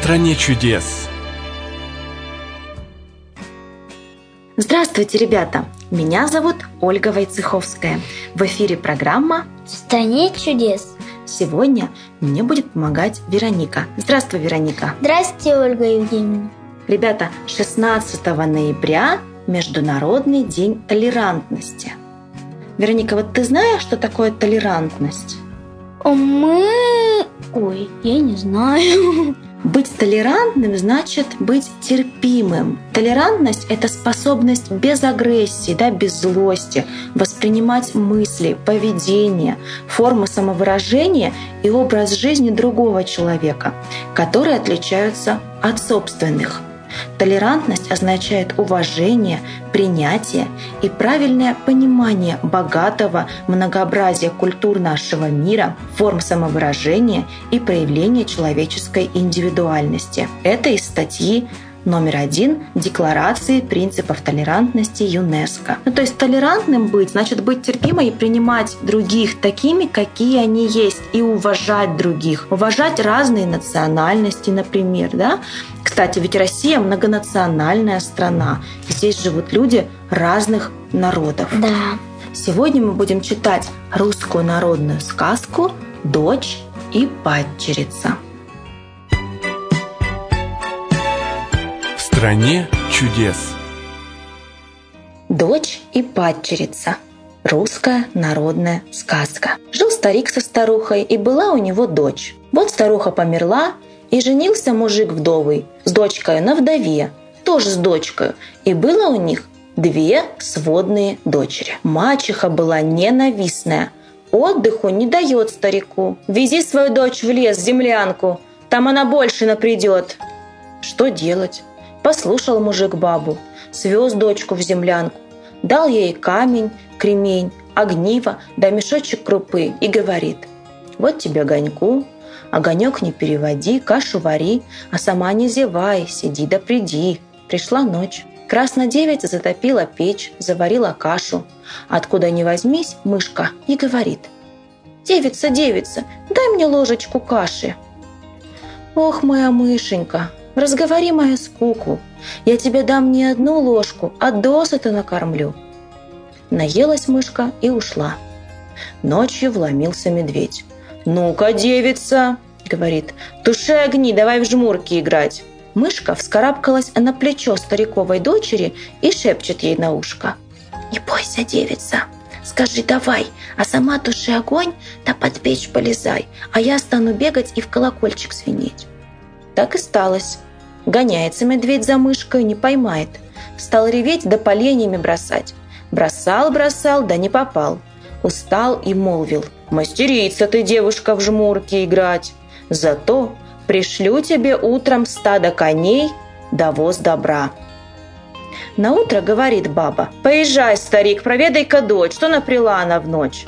стране чудес. Здравствуйте, ребята! Меня зовут Ольга Войцеховская. В эфире программа «В стране чудес». Сегодня мне будет помогать Вероника. Здравствуй, Вероника! Здравствуйте, Ольга Евгеньевна! Ребята, 16 ноября Международный день толерантности. Вероника, вот ты знаешь, что такое толерантность? Я не знаю. Быть толерантным значит быть терпимым. Толерантность – это способность без агрессии, без злости воспринимать мысли, поведение, формы самовыражения и образ жизни другого человека, которые отличаются от собственных. Толерантность означает уважение, принятие и правильное понимание богатого многообразия культур нашего мира, форм самовыражения и проявления человеческой индивидуальности. Это из статьи номер 1 Декларации принципов толерантности ЮНЕСКО. То есть толерантным быть значит быть терпимой и принимать других такими, какие они есть, и уважать других. Уважать разные национальности, например. Кстати, ведь Россия многонациональная страна. Здесь живут люди разных народов. Да. Сегодня мы будем читать русскую народную сказку «Дочь и падчерица». В стране чудес. «Дочь и падчерица». Русская народная сказка. Жил старик со старухой, и была у него дочь. Вот старуха померла, и женился мужик вдовый с дочкой на вдове, тоже с дочкой. И было у них 2 сводные дочери. Мачеха была ненавистная, отдыху не дает старику. «Вези свою дочь в лес, в землянку, там она больше напридет». Что делать? Послушал мужик бабу, свез дочку в землянку, дал ей камень, кремень, огниво да мешочек крупы и говорит: «Вот тебе огоньку, огонек не переводи, кашу вари, а сама не зевай, сиди да приди». Пришла ночь. Краснодевица затопила печь, заварила кашу. Откуда ни возьмись, мышка и говорит: «Девица, девица, дай мне ложечку каши». «Ох, моя мышенька, разговори мою скуку, я тебе дам не 1 ложку, а досыта накормлю». Наелась мышка и ушла. Ночью вломился медведь. «Ну-ка, девица, — говорит, — туши огни, давай в жмурки играть». Мышка вскарабкалась на плечо стариковой дочери и шепчет ей на ушко: «Не бойся, девица, скажи давай, а сама туши огонь, да под печь полезай, а я стану бегать и в колокольчик звенеть». Так и сталось. Гоняется медведь за мышкой, не поймает. Стал реветь да поленьями бросать. Бросал, да не попал. Устал и молвил: «Мастерица ты, девушка, в жмурки играть. Зато пришлю тебе утром стадо коней да воз добра». Наутро говорит баба: «Поезжай, старик, проведай-ка дочь, что напряла она в ночь».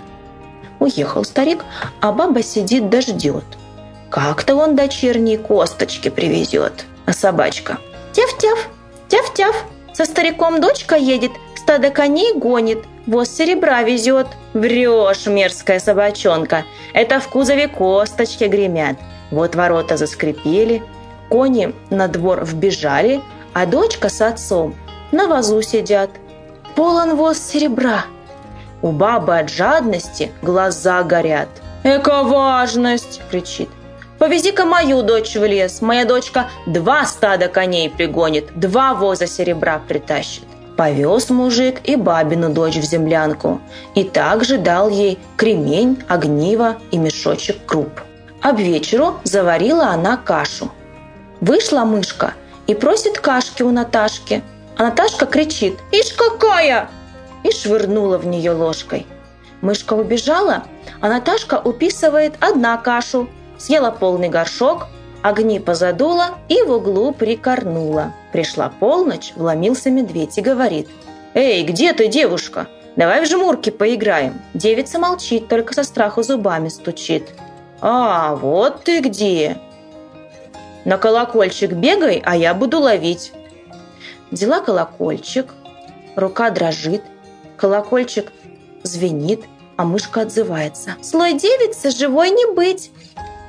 Уехал старик, а баба сидит да ждет. Как-то он дочерние косточки привезет. А собачка: «Тяв-тяв, тяв-тяв, со стариком дочка едет, стадо коней гонит, воз серебра везет». «Врешь, мерзкая собачонка, это в кузове косточки гремят». Вот ворота заскрипели, кони на двор вбежали, а дочка с отцом на возу сидят. Полон воз серебра. У бабы от жадности глаза горят. «Эка важность!» — кричит. «Повези-ка мою дочь в лес, моя дочка 2 стада коней пригонит, 2 воза серебра притащит». Повез мужик и бабину дочь в землянку, и также дал ей кремень, огниво и мешочек круп. А к вечеру заварила она кашу. Вышла мышка и просит кашки у Наташки, а Наташка кричит: «Ишь какая!» и швырнула в нее ложкой. Мышка убежала, а Наташка уписывает одна кашу, съела полный горшок, огни позадула и в углу прикорнула. Пришла полночь, вломился медведь и говорит: «Эй, где ты, девушка? Давай в жмурки поиграем». Девица молчит, только со страху зубами стучит. «А, вот ты где! На колокольчик бегай, а я буду ловить». Взяла колокольчик, рука дрожит, колокольчик звенит, а мышка отзывается: «Злой девице живой не быть».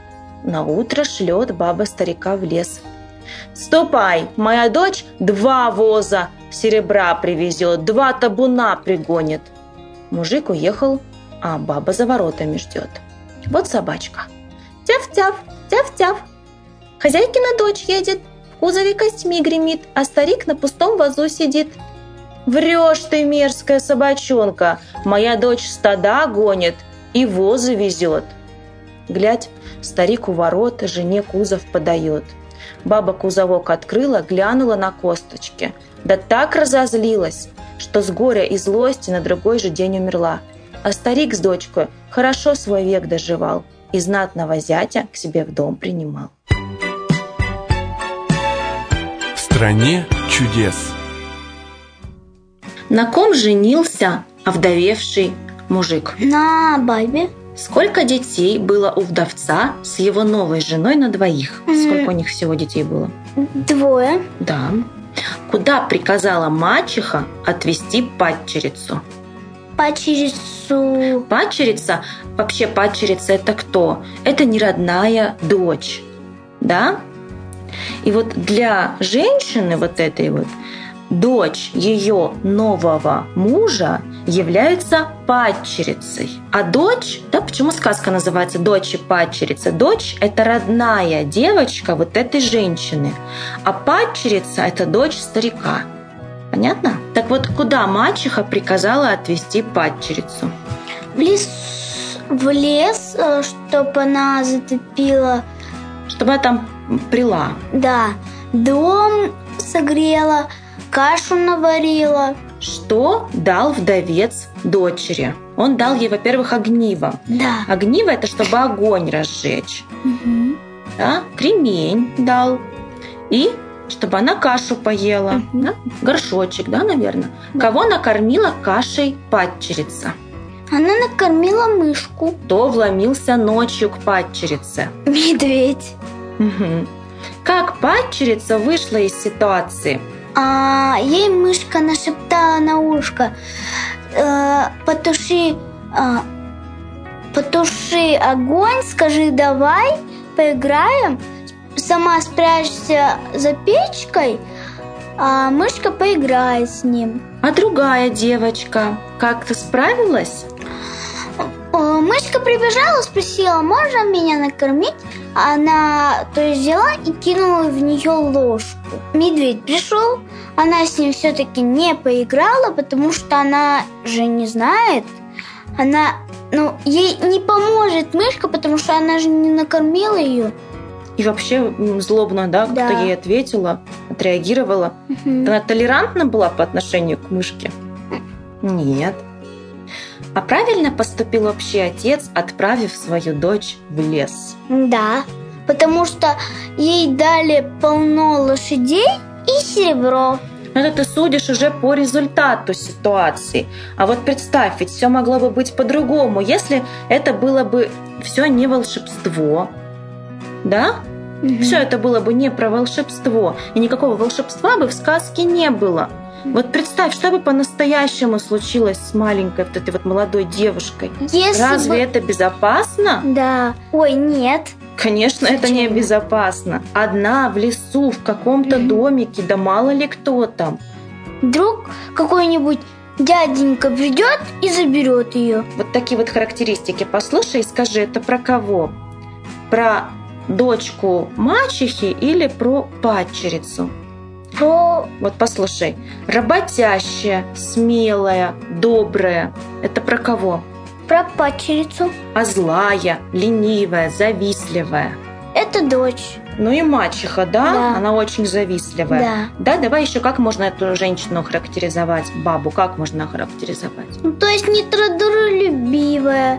наутро шлет баба старика в лес. «Ступай, моя дочь 2 воза серебра привезет, 2 табуна пригонит». Мужик уехал, а баба за воротами ждет. Вот собачка. Тяв-тяв, тяв-тяв. Хозяйкина дочь едет, в кузове костьми гремит, а старик на пустом возу сидит. «Врешь ты, мерзкая собачонка, моя дочь стада гонит и возы везет». Глядь, старик у ворот жене кузов подает. Баба кузовок открыла, глянула на косточки. Да так разозлилась, что с горя и злости на другой же день умерла. А старик с дочкой хорошо свой век доживал и знатного зятя к себе в дом принимал. В стране чудес. На ком женился овдовевший мужик? На бабе. Сколько детей было у вдовца с его новой женой на 2? Сколько у них всего детей было? 2. Да. Куда приказала мачеха отвезти падчерицу? Падчерицу. Падчерица, вообще падчерица это кто? Это не родная дочь, да? И вот для женщины вот этой вот дочь ее нового мужа является падчерицей. А дочь, да, почему сказка называется «Дочь и падчерица»? Дочь – это родная девочка вот этой женщины, а падчерица – это дочь старика. Понятно? Так вот, куда мачеха приказала отвезти падчерицу? В лес, чтобы она затопила. Чтобы она там прила. Да. Дом согрела, кашу наварила. Что дал вдовец дочери? Он дал ей, во-первых, огниво. Да. Огниво – это чтобы огонь разжечь. Угу. Да? Кремень дал. И чтобы она кашу поела. Угу. Да? Горшочек, да, наверное? Да. Кого накормила кашей падчерица? Она накормила мышку. Кто вломился ночью к падчерице? Медведь. Угу. Как падчерица вышла из ситуации? Ей мышка нашептала на ушко: потуши огонь, скажи давай, поиграем, сама спрячься за печкой, а мышка поиграет с ним. А другая девочка как-то справилась? Мышка прибежала, спросила: можно меня накормить? Она взяла и кинула в нее ложку. Медведь пришел, она с ним все-таки не поиграла, потому что она же не знает. Ей не поможет мышка, потому что она же не накормила ее. И вообще злобно, да, Да. как-то ей ответила, отреагировала. Угу. Она толерантна была по отношению к мышке? Нет. А правильно поступил вообще отец, отправив свою дочь в лес? Да, потому что ей дали полно лошадей и серебро. Это ты судишь уже по результату ситуации. А вот представь, ведь все могло бы быть по-другому, если это было бы все не волшебство. Да? Угу. Все это было бы не про волшебство. И никакого волшебства бы в сказке не было. Вот представь, что бы по-настоящему случилось с маленькой вот этой вот молодой девушкой. Разве это безопасно? Да. Ой, нет. Конечно, это не безопасно. Одна в лесу, в каком-то домике, да мало ли кто там. Вдруг какой-нибудь дяденька придет и заберет ее. Вот такие вот характеристики послушай и скажи, это про кого? Про дочку мачехи или про падчерицу? Вот послушай. Работящая, смелая, добрая. Это про кого? Про падчерицу. А злая, ленивая, завистливая. Это дочь. Ну и мачеха, да? Да. Она очень завистливая. Да, давай еще как можно эту женщину характеризовать, бабу, как можно охарактеризовать? То есть не трудолюбивая.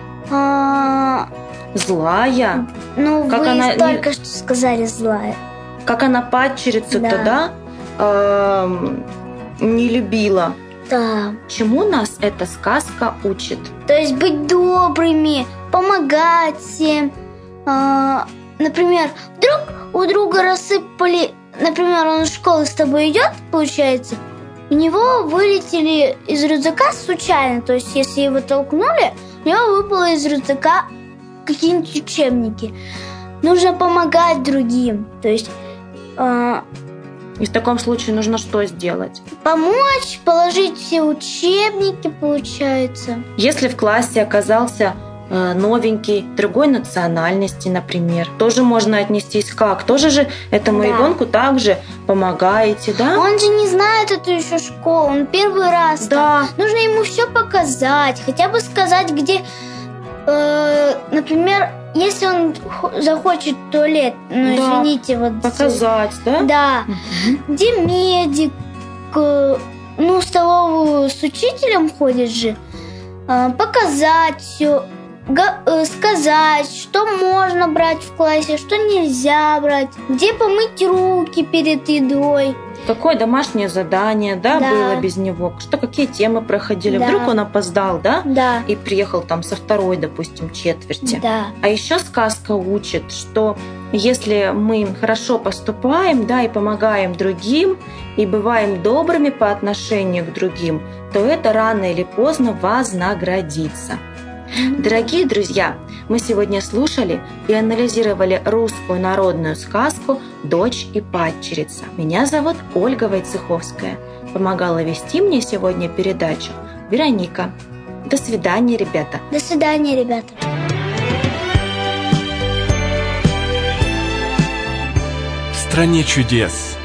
Злая. Ну, как вы она только что сказали злая. Как она падчерицу-то, да, не любила. Да. Чему нас эта сказка учит? То есть быть добрыми, помогать всем. Например, вдруг у друга рассыпали, например, он в школу с тобой идет, получается, у него вылетели из рюкзака случайно, то есть если его толкнули, у него выпало из рюкзака какие-нибудь учебники. нужно помогать другим. То есть И в таком случае нужно что сделать? помочь, положить все учебники, получается. Если в классе оказался новенький, другой национальности, например, тоже можно отнестись как? Тоже же этому Да. ребенку также помогаете, да? Он же не знает эту еще школу, он первый раз там. Да. Нужно ему все показать, хотя бы сказать, где, например, если он захочет в туалет, Да. извините, вот Показать, да? да, Мгм. где медик, в столовую с учителем ходит же, показать все, сказать, что можно брать в классе, что нельзя брать, где помыть руки перед едой. Какое домашнее задание, да, Да. было без него? Что, какие темы проходили? Да. Вдруг он опоздал, да? Да, И приехал там со второй, допустим, четверти. да, А еще сказка учит, что если мы хорошо поступаем, да, и помогаем другим, и бываем добрыми по отношению к другим, то это рано или поздно вознаградится. Дорогие друзья, мы сегодня слушали и анализировали русскую народную сказку «Дочь и падчерица». Меня зовут Ольга Войцеховская. Помогала вести мне сегодня передачу Вероника. До свидания, ребята. До свидания, ребята. В стране чудес.